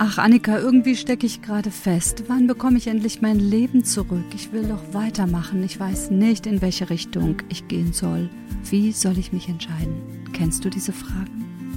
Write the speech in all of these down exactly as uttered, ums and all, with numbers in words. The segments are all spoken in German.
Ach Annika, irgendwie stecke ich gerade fest. Wann bekomme ich endlich mein Leben zurück? Ich will doch weitermachen. Ich weiß nicht, in welche Richtung ich gehen soll. Wie soll ich mich entscheiden? Kennst du diese Fragen?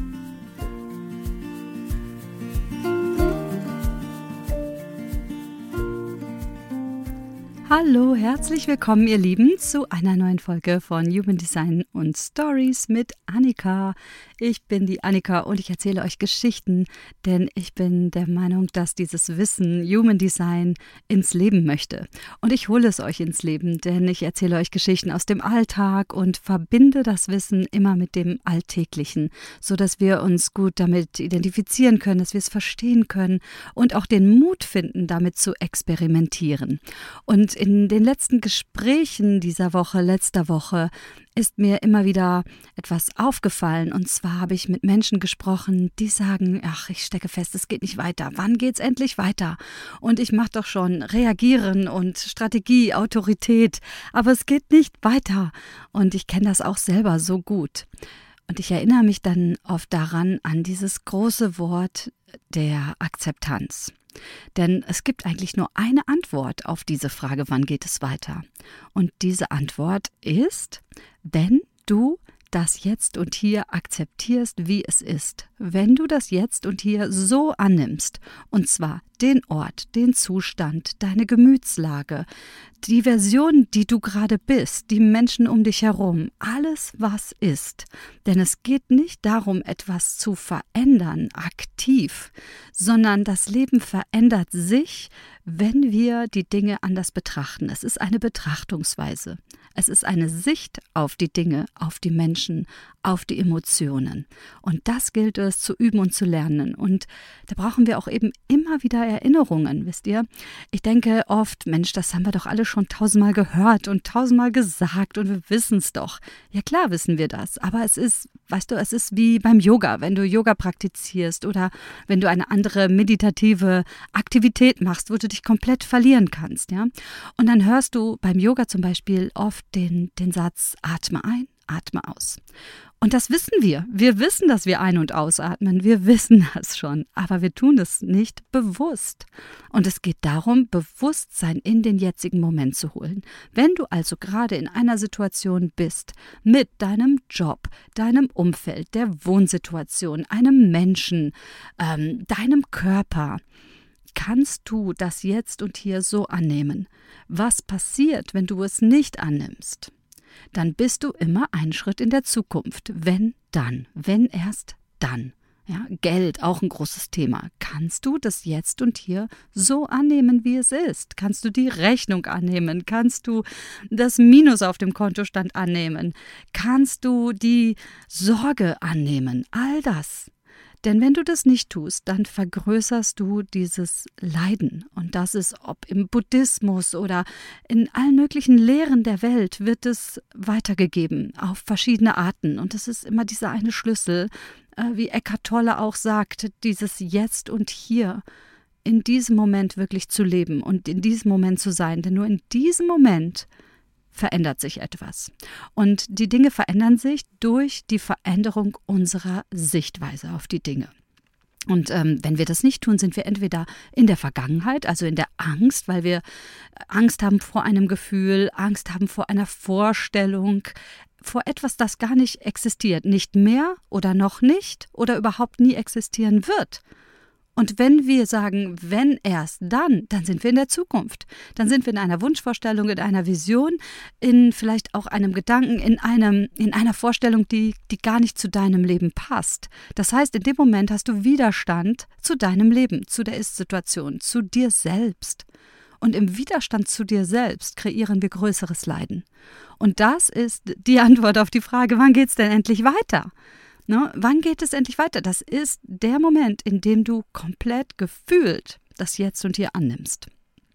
Hallo, herzlich willkommen ihr Lieben zu einer neuen Folge von Human Design und Stories mit Annika. Ich bin die Annika und ich erzähle euch Geschichten, denn ich bin der Meinung, dass dieses Wissen Human Design ins Leben möchte. Und ich hole es euch ins Leben, denn ich erzähle euch Geschichten aus dem Alltag und verbinde das Wissen immer mit dem Alltäglichen, sodass wir uns gut damit identifizieren können, dass wir es verstehen können und auch den Mut finden, damit zu experimentieren. Und in den letzten Gesprächen dieser Woche, letzter Woche, ist mir immer wieder etwas aufgefallen. Und zwar habe ich mit Menschen gesprochen, die sagen, ach, ich stecke fest, es geht nicht weiter. Wann geht's endlich weiter? Und ich mache doch schon Reagieren und Strategie, Autorität, aber es geht nicht weiter. Und ich kenne das auch selber so gut. Und ich erinnere mich dann oft daran, an dieses große Wort der Akzeptanz. Denn es gibt eigentlich nur eine Antwort auf diese Frage, wann geht es weiter? Und diese Antwort ist, wenn du das Jetzt und Hier akzeptierst, wie es ist. Wenn du das Jetzt und Hier so annimmst, und zwar den Ort, den Zustand, deine Gemütslage, die Version, die du gerade bist, die Menschen um dich herum, alles, was ist. Denn es geht nicht darum, etwas zu verändern, aktiv, sondern das Leben verändert sich, wenn wir die Dinge anders betrachten. Es ist eine Betrachtungsweise. Es ist eine Sicht auf die Dinge, auf die Menschen, auf die Emotionen. Und das gilt es zu üben und zu lernen. Und da brauchen wir auch eben immer wieder Erinnerungen, wisst ihr? Ich denke oft, Mensch, das haben wir doch alle schon tausendmal gehört und tausendmal gesagt und wir wissen es doch. Ja klar wissen wir das, aber es ist, weißt du, es ist wie beim Yoga, wenn du Yoga praktizierst oder wenn du eine andere meditative Aktivität machst, wo du dich komplett verlieren kannst, ja? Und dann hörst du beim Yoga zum Beispiel oft den, den Satz, atme ein, atme aus. Und das wissen wir. Wir wissen, dass wir ein- und ausatmen. Wir wissen das schon. Aber wir tun es nicht bewusst. Und es geht darum, Bewusstsein in den jetzigen Moment zu holen. Wenn du also gerade in einer Situation bist, mit deinem Job, deinem Umfeld, der Wohnsituation, einem Menschen, ähm, deinem Körper, kannst du das Jetzt und Hier so annehmen. Was passiert, wenn du es nicht annimmst? Dann bist du immer einen Schritt in der Zukunft. Wenn, dann. Wenn erst, dann. Ja, Geld, auch ein großes Thema. Kannst du das Jetzt und Hier so annehmen, wie es ist? Kannst du die Rechnung annehmen? Kannst du das Minus auf dem Kontostand annehmen? Kannst du die Sorge annehmen? All das. Denn wenn du das nicht tust, dann vergrößerst du dieses Leiden. Und das ist, ob im Buddhismus oder in allen möglichen Lehren der Welt, wird es weitergegeben auf verschiedene Arten. Und das ist immer dieser eine Schlüssel, äh, wie Eckhart Tolle auch sagt, dieses Jetzt und Hier in diesem Moment wirklich zu leben und in diesem Moment zu sein. Denn nur in diesem Moment verändert sich etwas. Und die Dinge verändern sich durch die Veränderung unserer Sichtweise auf die Dinge. Und ähm, wenn wir das nicht tun, sind wir entweder in der Vergangenheit, also in der Angst, weil wir Angst haben vor einem Gefühl, Angst haben vor einer Vorstellung, vor etwas, das gar nicht existiert, nicht mehr oder noch nicht oder überhaupt nie existieren wird. Und wenn wir sagen, wenn erst dann, dann sind wir in der Zukunft. Dann sind wir in einer Wunschvorstellung, in einer Vision, in vielleicht auch einem Gedanken, in einem, in einer Vorstellung, die, die gar nicht zu deinem Leben passt. Das heißt, in dem Moment hast du Widerstand zu deinem Leben, zu der Ist-Situation, zu dir selbst. Und im Widerstand zu dir selbst kreieren wir größeres Leiden. Und das ist die Antwort auf die Frage, wann geht's denn endlich weiter? Ne, wann geht es endlich weiter? Das ist der Moment, in dem du komplett gefühlt das Jetzt und Hier annimmst.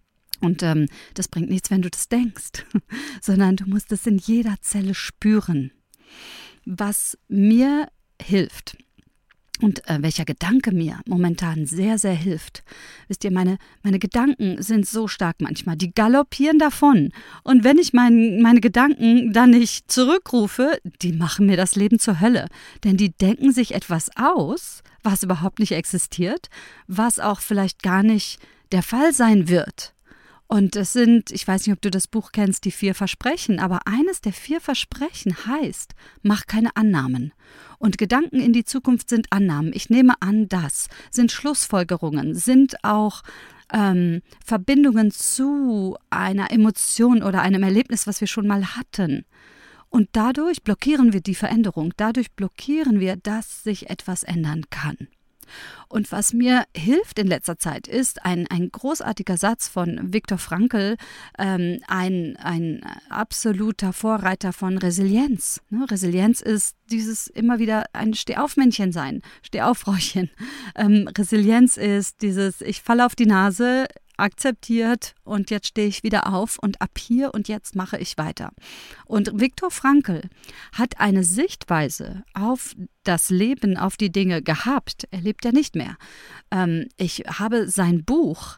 Und ähm, das bringt nichts, wenn du das denkst, sondern du musst es in jeder Zelle spüren. Was mir hilft, Und äh, welcher Gedanke mir momentan sehr, sehr hilft. Wisst ihr, meine, meine Gedanken sind so stark manchmal, die galoppieren davon. Und wenn ich mein, meine Gedanken dann nicht zurückrufe, die machen mir das Leben zur Hölle. Denn die denken sich etwas aus, was überhaupt nicht existiert, was auch vielleicht gar nicht der Fall sein wird. Und es sind, ich weiß nicht, ob du das Buch kennst, die vier Versprechen, aber eines der vier Versprechen heißt, mach keine Annahmen. Und Gedanken in die Zukunft sind Annahmen. Ich nehme an, das sind Schlussfolgerungen, sind auch ähm, Verbindungen zu einer Emotion oder einem Erlebnis, was wir schon mal hatten. Und dadurch blockieren wir die Veränderung, dadurch blockieren wir, dass sich etwas ändern kann. Und was mir hilft in letzter Zeit ist ein, ein großartiger Satz von Viktor Frankl, ähm, ein, ein absoluter Vorreiter von Resilienz. Ne? Resilienz ist dieses immer wieder ein Stehaufmännchen sein, Stehaufrauchen. Ähm, Resilienz ist dieses, ich falle auf die Nase, akzeptiert und jetzt stehe ich wieder auf und ab hier und jetzt mache ich weiter. Und Viktor Frankl hat eine Sichtweise auf das Leben, auf die Dinge gehabt. Er lebt ja nicht mehr. Ähm, ich habe sein Buch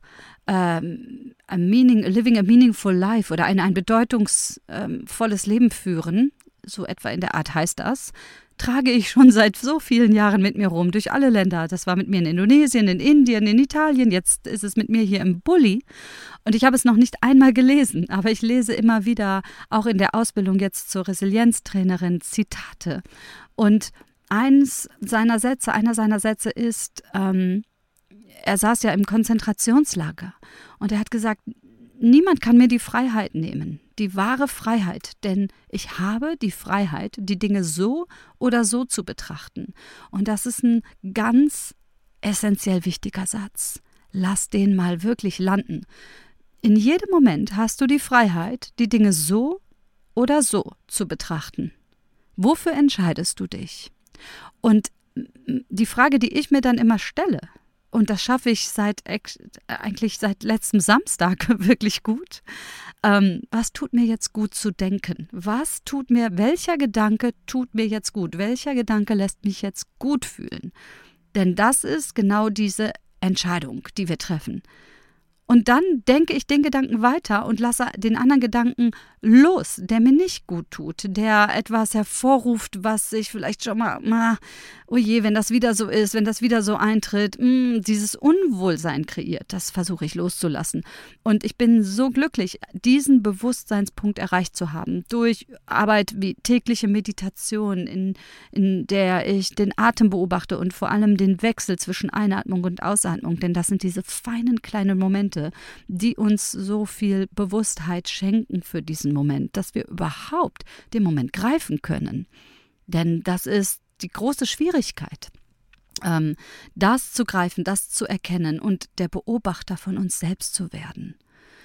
ähm, a Meaning, Living a Meaningful Life oder ein, ein bedeutungsvolles Leben führen, so etwa in der Art heißt das, trage ich schon seit so vielen Jahren mit mir rum, durch alle Länder. Das war mit mir in Indonesien, in Indien, in Italien, jetzt ist es mit mir hier im Bulli. Und ich habe es noch nicht einmal gelesen, aber ich lese immer wieder, auch in der Ausbildung jetzt zur Resilienztrainerin, Zitate. Und eins seiner Sätze, einer seiner Sätze ist, ähm, er saß ja im Konzentrationslager und er hat gesagt, niemand kann mir die Freiheit nehmen, die wahre Freiheit, denn ich habe die Freiheit, die Dinge so oder so zu betrachten. Und das ist ein ganz essentiell wichtiger Satz. Lass den mal wirklich landen. In jedem Moment hast du die Freiheit, die Dinge so oder so zu betrachten. Wofür entscheidest du dich? Und die Frage, die ich mir dann immer stelle, und das schaffe ich seit eigentlich seit letztem Samstag wirklich gut. Ähm, was tut mir jetzt gut zu denken? Was tut mir, welcher Gedanke tut mir jetzt gut? Welcher Gedanke lässt mich jetzt gut fühlen? Denn das ist genau diese Entscheidung, die wir treffen. Und dann denke ich den Gedanken weiter und lasse den anderen Gedanken los, der mir nicht gut tut, der etwas hervorruft, was ich vielleicht schon mal, ma, oh je, wenn das wieder so ist, wenn das wieder so eintritt, mh, dieses Unwohlsein kreiert, das versuche ich loszulassen. Und ich bin so glücklich, diesen Bewusstseinspunkt erreicht zu haben, durch Arbeit wie tägliche Meditation, in, in der ich den Atem beobachte und vor allem den Wechsel zwischen Einatmung und Ausatmung, denn das sind diese feinen kleinen Momente, die uns so viel Bewusstheit schenken für diesen Moment, dass wir überhaupt den Moment greifen können. Denn das ist die große Schwierigkeit, ähm, das zu greifen, das zu erkennen und der Beobachter von uns selbst zu werden.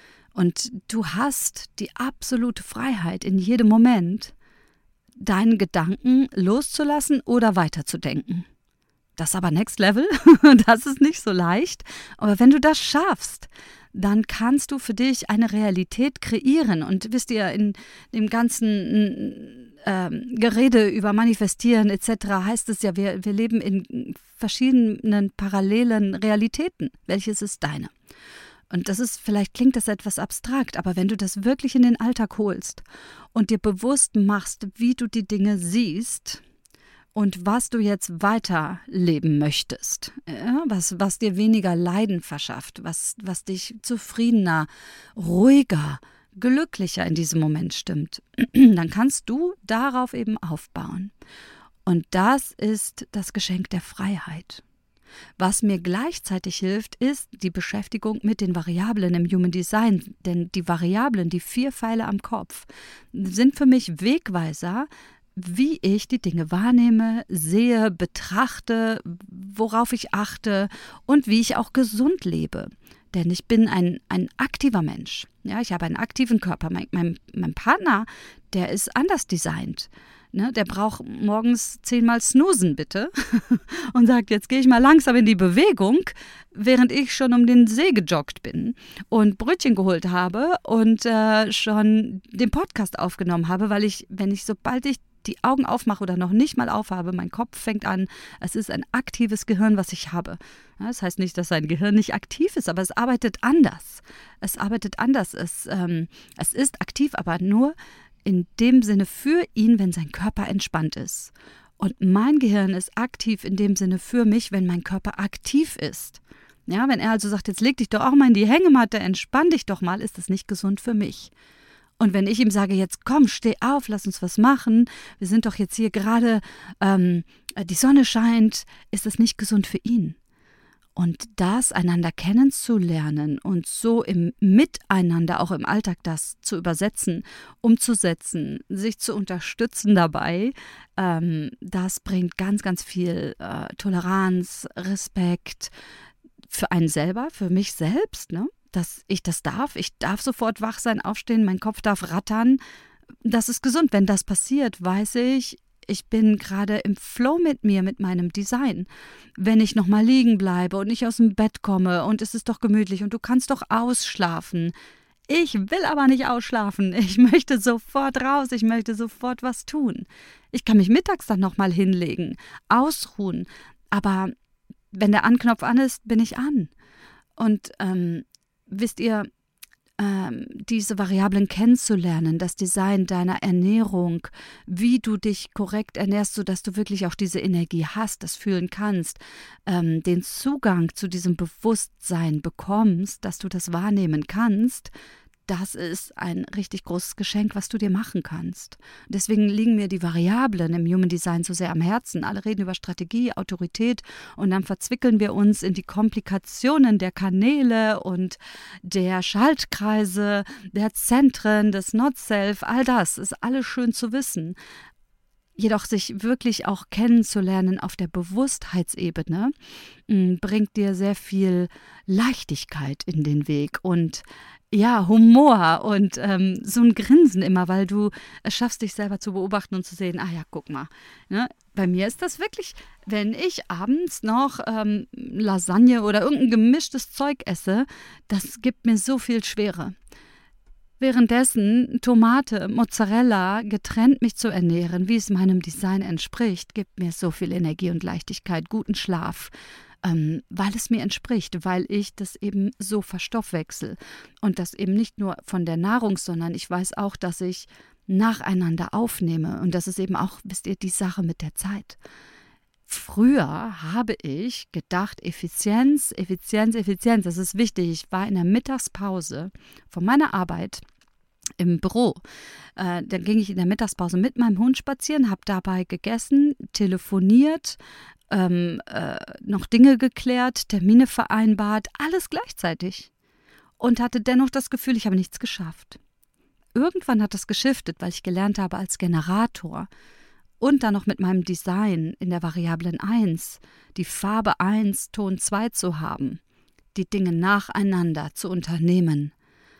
Und du hast die absolute Freiheit in jedem Moment, deinen Gedanken loszulassen oder weiterzudenken. Das ist aber Next Level, das ist nicht so leicht. Aber wenn du das schaffst, dann kannst du für dich eine Realität kreieren. Und wisst ihr, in dem ganzen äh, Gerede über Manifestieren et cetera heißt es ja, wir, wir leben in verschiedenen parallelen Realitäten. Welches ist deine? Und das ist, vielleicht klingt das etwas abstrakt, aber wenn du das wirklich in den Alltag holst und dir bewusst machst, wie du die Dinge siehst, und was du jetzt weiterleben möchtest, ja, was, was dir weniger Leiden verschafft, was, was dich zufriedener, ruhiger, glücklicher in diesem Moment stimmt, dann kannst du darauf eben aufbauen. Und das ist das Geschenk der Freiheit. Was mir gleichzeitig hilft, ist die Beschäftigung mit den Variablen im Human Design. Denn die Variablen, die vier Pfeile am Kopf, sind für mich Wegweiser, wie ich die Dinge wahrnehme, sehe, betrachte, worauf ich achte und wie ich auch gesund lebe. Denn ich bin ein, ein aktiver Mensch. Ja, ich habe einen aktiven Körper. Mein, mein, mein Partner, der ist anders designt. Ne, der braucht morgens zehnmal snoosen, bitte. Und sagt, jetzt gehe ich mal langsam in die Bewegung, während ich schon um den See gejoggt bin und Brötchen geholt habe und äh, schon den Podcast aufgenommen habe, weil ich, wenn ich, sobald ich die Augen aufmache oder noch nicht mal aufhabe, mein Kopf fängt an, es ist ein aktives Gehirn, was ich habe. Ja, das heißt nicht, dass sein Gehirn nicht aktiv ist, aber es arbeitet anders. Es arbeitet anders. Es, ähm, es ist aktiv, aber nur in dem Sinne für ihn, wenn sein Körper entspannt ist. Und mein Gehirn ist aktiv in dem Sinne für mich, wenn mein Körper aktiv ist. Ja, wenn er also sagt, jetzt leg dich doch auch mal in die Hängematte, entspann dich doch mal, ist das nicht gesund für mich. Und wenn ich ihm sage, jetzt komm, steh auf, lass uns was machen, wir sind doch jetzt hier gerade, ähm, die Sonne scheint, ist das nicht gesund für ihn. Und das einander kennenzulernen und so im Miteinander, auch im Alltag das zu übersetzen, umzusetzen, sich zu unterstützen dabei, ähm, das bringt ganz, ganz viel äh, Toleranz, Respekt, für einen selber, für mich selbst, ne? Dass ich das darf. Ich darf sofort wach sein, aufstehen, mein Kopf darf rattern. Das ist gesund. Wenn das passiert, weiß ich, ich bin gerade im Flow mit mir, mit meinem Design. Wenn ich nochmal liegen bleibe und nicht aus dem Bett komme und es ist doch gemütlich und du kannst doch ausschlafen. Ich will aber nicht ausschlafen. Ich möchte sofort raus. Ich möchte sofort was tun. Ich kann mich mittags dann nochmal hinlegen, ausruhen. Aber wenn der Anknopf an ist, bin ich an. Und ähm, wisst ihr, ähm, diese Variablen kennenzulernen, das Design deiner Ernährung, wie du dich korrekt ernährst, sodass du wirklich auch diese Energie hast, das fühlen kannst, ähm, den Zugang zu diesem Bewusstsein bekommst, dass du das wahrnehmen kannst, das ist ein richtig großes Geschenk, was du dir machen kannst. Deswegen liegen mir die Variablen im Human Design so sehr am Herzen. Alle reden über Strategie, Autorität und dann verzwickeln wir uns in die Komplikationen der Kanäle und der Schaltkreise, der Zentren, des Not-Self, all das ist alles schön zu wissen. Jedoch sich wirklich auch kennenzulernen auf der Bewusstheitsebene bringt dir sehr viel Leichtigkeit in den Weg und ja, Humor und ähm, so ein Grinsen immer, weil du es schaffst, dich selber zu beobachten und zu sehen, ah ja, guck mal, ne? Bei mir ist das wirklich, wenn ich abends noch ähm, Lasagne oder irgendein gemischtes Zeug esse, das gibt mir so viel Schwere. Währenddessen Tomate, Mozzarella getrennt mich zu ernähren, wie es meinem Design entspricht, gibt mir so viel Energie und Leichtigkeit, guten Schlaf, ähm, weil es mir entspricht, weil ich das eben so verstoffwechsel. Und das eben nicht nur von der Nahrung, sondern ich weiß auch, dass ich nacheinander aufnehme. Und das ist eben auch, wisst ihr, die Sache mit der Zeit. Früher habe ich gedacht, Effizienz, Effizienz, Effizienz, das ist wichtig. Ich war in der Mittagspause von meiner Arbeit im Büro. Äh, dann ging ich in der Mittagspause mit meinem Hund spazieren, habe dabei gegessen, telefoniert, ähm, äh, noch Dinge geklärt, Termine vereinbart, alles gleichzeitig. Und hatte dennoch das Gefühl, ich habe nichts geschafft. Irgendwann hat das geschiftet, weil ich gelernt habe als Generator. Und dann noch mit meinem Design in der Variablen eins, die Farbe eins, Ton zwei zu haben, die Dinge nacheinander zu unternehmen.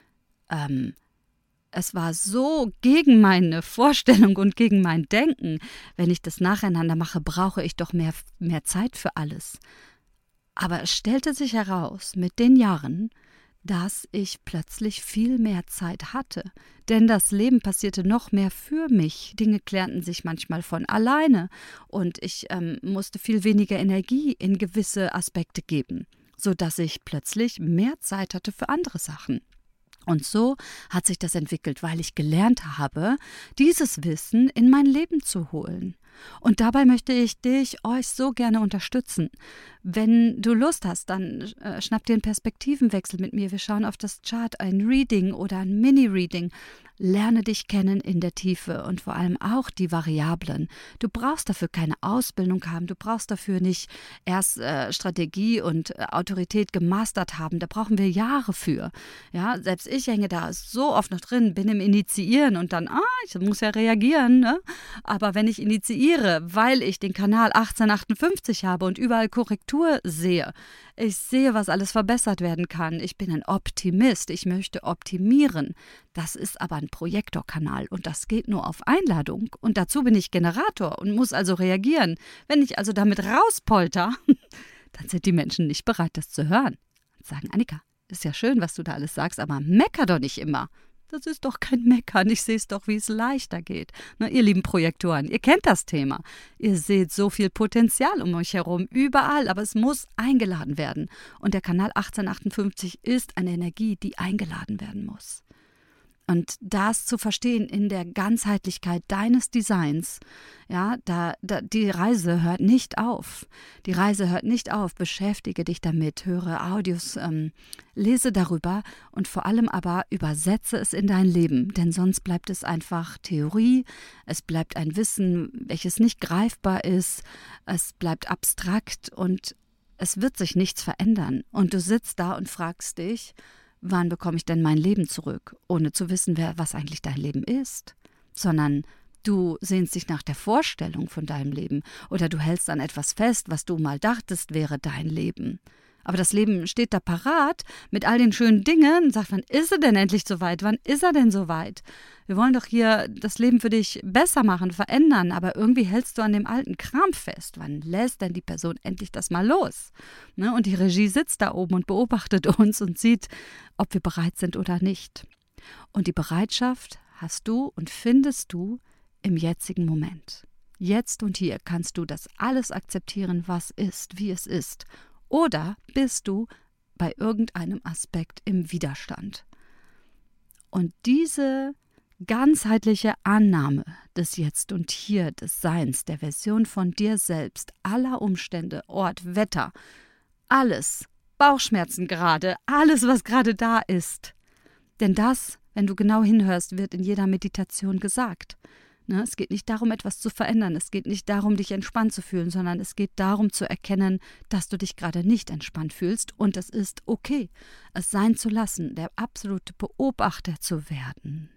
Ähm, es war so gegen meine Vorstellung und gegen mein Denken. Wenn ich das nacheinander mache, brauche ich doch mehr, mehr Zeit für alles. Aber es stellte sich heraus mit den Jahren, dass ich plötzlich viel mehr Zeit hatte. Denn das Leben passierte noch mehr für mich. Dinge klärten sich manchmal von alleine und ich ähm, musste viel weniger Energie in gewisse Aspekte geben, sodass ich plötzlich mehr Zeit hatte für andere Sachen. Und so hat sich das entwickelt, weil ich gelernt habe, dieses Wissen in mein Leben zu holen. Und dabei möchte ich dich, euch so gerne unterstützen. Wenn du Lust hast, dann äh, schnapp dir einen Perspektivenwechsel mit mir. Wir schauen auf das Chart, ein Reading oder ein Mini-Reading. Lerne dich kennen in der Tiefe und vor allem auch die Variablen. Du brauchst dafür keine Ausbildung haben, du brauchst dafür nicht erst äh, Strategie und äh, Autorität gemastert haben. Da brauchen wir Jahre für. Ja, selbst ich hänge da so oft noch drin, bin im Initiieren und dann, ah, ich muss ja reagieren. Ne? Aber wenn ich initiiere, weil ich den Kanal achtzehnhundertachtundfünfzig habe und überall Korrektur sehe, ich sehe, was alles verbessert werden kann. Ich bin ein Optimist. Ich möchte optimieren. Das ist aber ein Projektorkanal und das geht nur auf Einladung. Und dazu bin ich Generator und muss also reagieren. Wenn ich also damit rauspolter, dann sind die Menschen nicht bereit, das zu hören. Und sagen, Annika, ist ja schön, was du da alles sagst, aber mecker doch nicht immer. Das ist doch kein Meckern, ich sehe es doch, wie es leichter geht. Na, ihr lieben Projektoren, ihr kennt das Thema. Ihr seht so viel Potenzial um euch herum, überall, aber es muss eingeladen werden. Und der Kanal achtzehnhundertachtundfünfzig ist eine Energie, die eingeladen werden muss. Und das zu verstehen in der Ganzheitlichkeit deines Designs, ja, da, da, die Reise hört nicht auf. Die Reise hört nicht auf. Beschäftige dich damit, höre Audios, ähm, lese darüber und vor allem aber übersetze es in dein Leben. Denn sonst bleibt es einfach Theorie, es bleibt ein Wissen, welches nicht greifbar ist, es bleibt abstrakt und es wird sich nichts verändern. Und du sitzt da und fragst dich, wann bekomme ich denn mein Leben zurück, ohne zu wissen, wer, was eigentlich dein Leben ist, sondern du sehnst dich nach der Vorstellung von deinem Leben oder du hältst an etwas fest, was du mal dachtest, wäre dein Leben. Aber das Leben steht da parat mit all den schönen Dingen und sagt, wann ist er denn endlich so weit? Wann ist er denn so weit? Wir wollen doch hier das Leben für dich besser machen, verändern, aber irgendwie hältst du an dem alten Kram fest. Wann lässt denn die Person endlich das mal los? Ne? Und die Regie sitzt da oben und beobachtet uns und sieht, ob wir bereit sind oder nicht. Und die Bereitschaft hast du und findest du im jetzigen Moment. Jetzt und hier kannst du das alles akzeptieren, was ist, wie es ist. Oder bist du bei irgendeinem Aspekt im Widerstand? Und diese ganzheitliche Annahme des Jetzt und Hier, des Seins, der Version von dir selbst, aller Umstände, Ort, Wetter, alles, Bauchschmerzen gerade, alles, was gerade da ist. Denn das, wenn du genau hinhörst, wird in jeder Meditation gesagt. Ne, es geht nicht darum, etwas zu verändern. Es geht nicht darum, dich entspannt zu fühlen, sondern es geht darum zu erkennen, dass du dich gerade nicht entspannt fühlst und es ist okay, es sein zu lassen, der absolute Beobachter zu werden.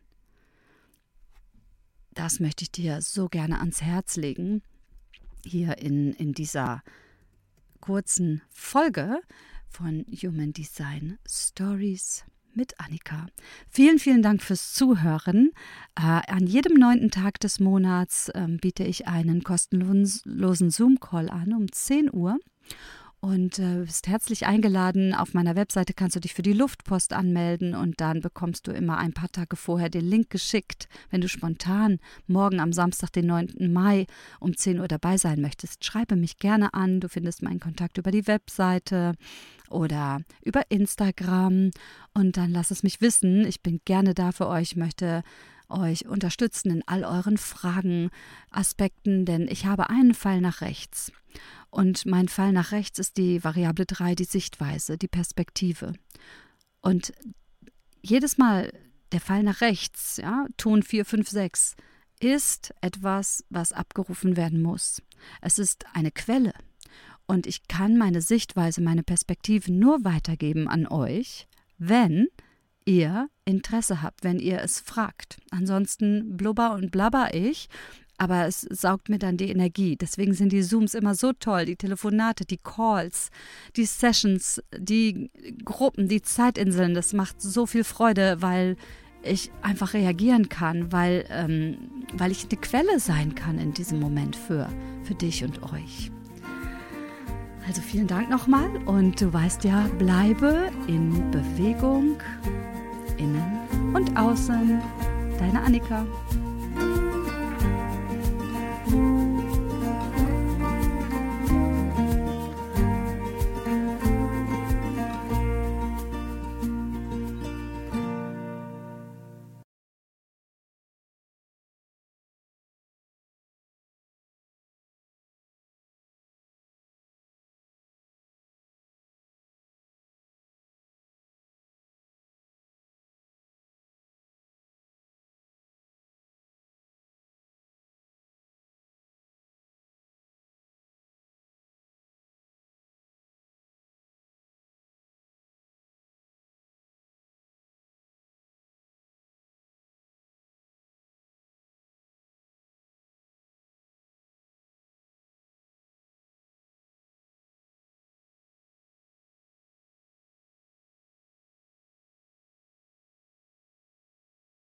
Das möchte ich dir so gerne ans Herz legen, hier in, in dieser kurzen Folge von Human Design Stories mit Annika. Vielen, vielen Dank fürs Zuhören. Äh, an jedem neunten Tag des Monats äh, biete ich einen kostenlosen Zoom-Call an um zehn Uhr. Und äh, bist herzlich eingeladen. Auf meiner Webseite kannst du dich für die Luftpost anmelden und dann bekommst du immer ein paar Tage vorher den Link geschickt, wenn du spontan morgen am Samstag, den neunten Mai um zehn Uhr dabei sein möchtest. Schreibe mich gerne an. Du findest meinen Kontakt über die Webseite oder über Instagram und dann lass es mich wissen. Ich bin gerne da für euch, möchte euch unterstützen in all euren Fragen, Aspekten, denn ich habe einen Pfeil nach rechts. Und mein Pfeil nach rechts ist die Variable drei, die Sichtweise, die Perspektive. Und jedes Mal der Pfeil nach rechts, ja, Ton vier, fünf, sechs, ist etwas, was abgerufen werden muss. Es ist eine Quelle. Und ich kann meine Sichtweise, meine Perspektive nur weitergeben an euch, wenn ihr Interesse habt, wenn ihr es fragt. Ansonsten blubber und blabber ich, aber es saugt mir dann die Energie. Deswegen sind die Zooms immer so toll, die Telefonate, die Calls, die Sessions, die Gruppen, die Zeitinseln. Das macht so viel Freude, weil ich einfach reagieren kann, weil, ähm, weil ich eine Quelle sein kann in diesem Moment für, für dich und euch. Also vielen Dank nochmal und du weißt ja, bleibe in Bewegung, innen und außen. Deine Annika.